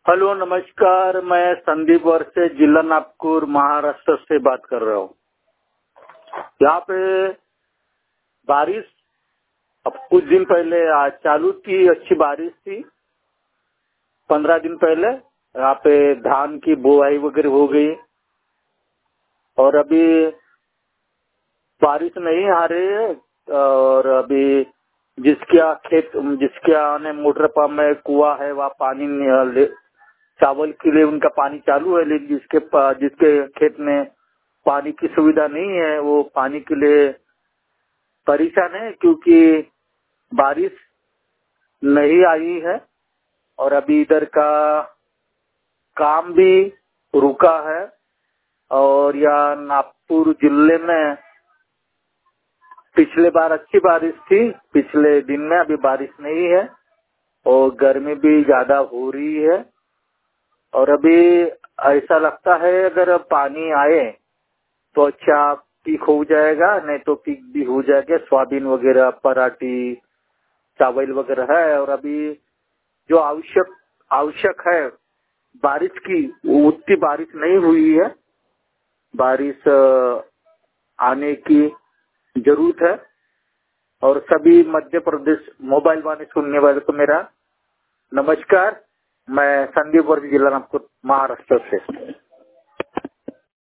Hello नमस्कार, मैं संदीप वर्षे जिला नागपुर महाराष्ट्र से बात कर रहा हूँ। यहाँ पे बारिश अब कुछ दिन पहले आज चालू थी, अच्छी बारिश थी। 15 दिन पहले यहाँ पे धान की बुआई वगैरह हो गई और अभी बारिश नहीं आ रही है। और अभी जिसके मोटर पंप में कुआं है वहाँ पानी चावल के लिए उनका पानी चालू है, लेकिन जिसके खेत में पानी की सुविधा नहीं है वो पानी के लिए परेशान है, क्योंकि बारिश नहीं आई है। और अभी इधर का काम भी रुका है। और यहाँ नागपुर जिले में पिछले बार अच्छी बारिश थी, पिछले दिन में अभी बारिश नहीं है और गर्मी भी ज्यादा हो रही है। और अभी ऐसा लगता है अगर पानी आए तो अच्छा पीक हो जाएगा, नहीं तो पीक भी हो जाएगा। सोयाबीन वगैरह, पराठी, चावल वगैरह है। और अभी जो आवश्यक है बारिश की, वो उतनी बारिश नहीं हुई है। बारिश आने की जरूरत है। और सभी मध्य प्रदेश मोबाइल वाले सुनने वाले को मेरा नमस्कार। मैं संदीप वर्षे जिला नागपुर महाराष्ट्र से।